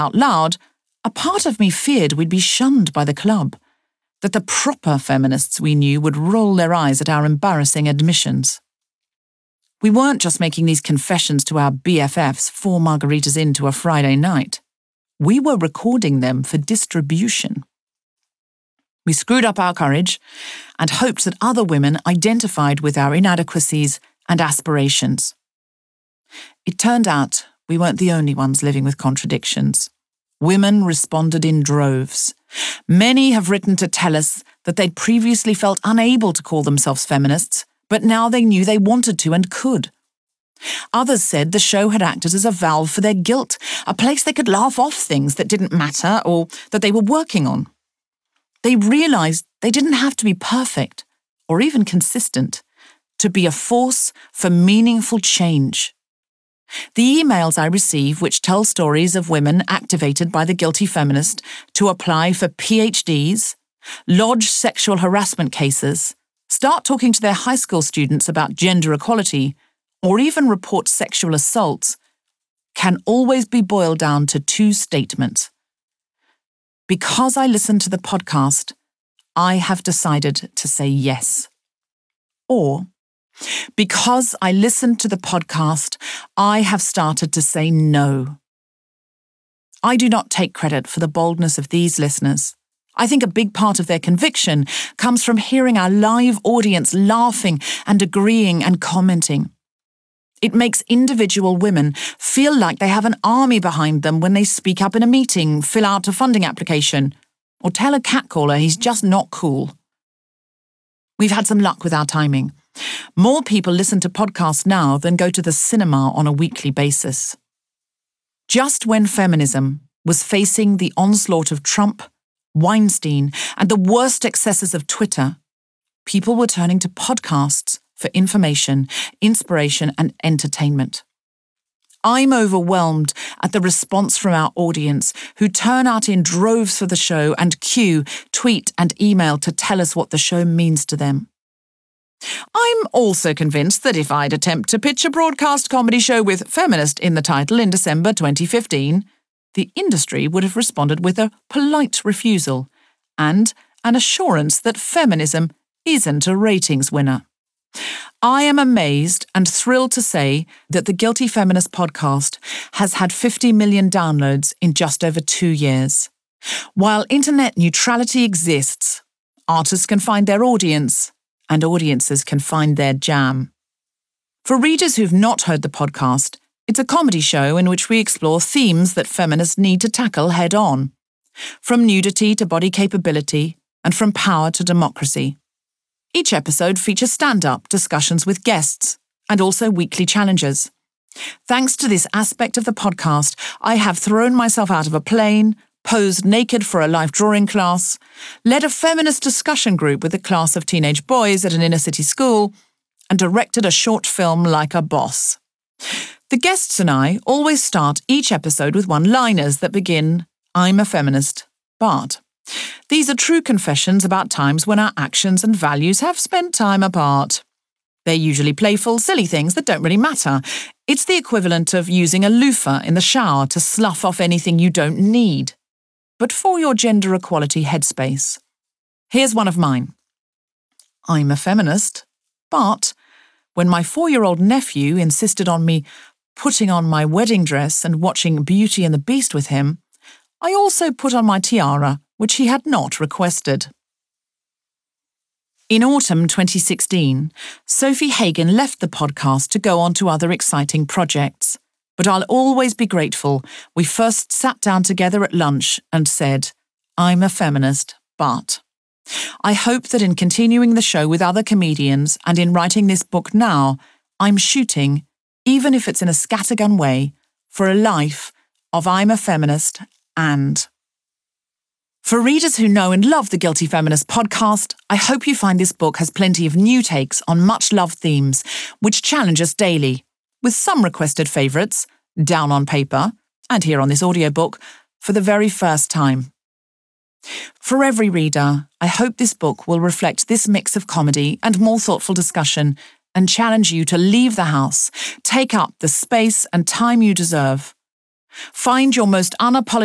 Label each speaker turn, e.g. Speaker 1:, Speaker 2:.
Speaker 1: out loud, a part of me feared we'd be shunned by the club, that the proper feminists we knew would roll their eyes at our embarrassing admissions. We weren't just making these confessions to our BFFs 4 margaritas into a Friday night. We were recording them for distribution. We screwed up our courage and hoped that other women identified with our inadequacies and aspirations. It turned out we weren't the only ones living with contradictions. Women responded in droves. Many have written to tell us that they'd previously felt unable to call themselves feminists, but now they knew they wanted to and could. Others said the show had acted as a valve for their guilt, a place they could laugh off things that didn't matter or that they were working on. They realised they didn't have to be perfect or even consistent to be a force for meaningful change. The emails I receive, which tell stories of women activated by the guilty feminist to apply for PhDs, lodge sexual harassment cases, start talking to their high school students about gender equality, or even report sexual assaults, can always be boiled down to 2 statements. Because I listened to the podcast, I have decided to say yes. Or, because I listened to the podcast, I have started to say no. I do not take credit for the boldness of these listeners. I think a big part of their conviction comes from hearing our live audience laughing and agreeing and commenting. It makes individual women feel like they have an army behind them when they speak up in a meeting, fill out a funding application, or tell a catcaller he's just not cool. We've had some luck with our timing. More people listen to podcasts now than go to the cinema on a weekly basis. Just when feminism was facing the onslaught of Trump, Weinstein, and the worst excesses of Twitter, people were turning to podcasts for information, inspiration, and entertainment. I'm overwhelmed at the response from our audience, who turn out in droves for the show and queue, tweet, and email to tell us what the show means to them. I'm also convinced that if I'd attempt to pitch a broadcast comedy show with feminist in the title in December 2015, the industry would have responded with a polite refusal and an assurance that feminism isn't a ratings winner. I am amazed and thrilled to say that the Guilty Feminist podcast has had 50 million downloads in just over 2 years. While internet neutrality exists, artists can find their audience, and audiences can find their jam. For readers who've not heard the podcast, it's a comedy show in which we explore themes that feminists need to tackle head-on, from nudity to body capability, and from power to democracy. Each episode features stand-up discussions with guests, and also weekly challenges. Thanks to this aspect of the podcast, I have thrown myself out of a plane, posed naked for a life drawing class, led a feminist discussion group with a class of teenage boys at an inner-city school, and directed a short film like a boss. The guests and I always start each episode with one-liners that begin, "I'm a feminist, but..." These are true confessions about times when our actions and values have spent time apart. They're usually playful, silly things that don't really matter. It's the equivalent of using a loofah in the shower to slough off anything you don't need, but for your gender equality headspace. Here's one of mine. I'm a feminist, but when my 4-year-old nephew insisted on me putting on my wedding dress and watching Beauty and the Beast with him, I also put on my tiara, which he had not requested. In autumn 2016, Sophie Hagen left the podcast to go on to other exciting projects, but I'll always be grateful we first sat down together at lunch and said, "I'm a feminist, but..." I hope that in continuing the show with other comedians and in writing this book now, I'm shooting, even if it's in a scattergun way, for a life of I'm a feminist and... For readers who know and love the Guilty Feminist podcast, I hope you find this book has plenty of new takes on much-loved themes, which challenge us daily, with some requested favourites, down on paper, and here on this audiobook, for the very first time. For every reader, I hope this book will reflect this mix of comedy and more thoughtful discussion and challenge you to leave the house, take up the space and time you deserve. Find your most unapologetic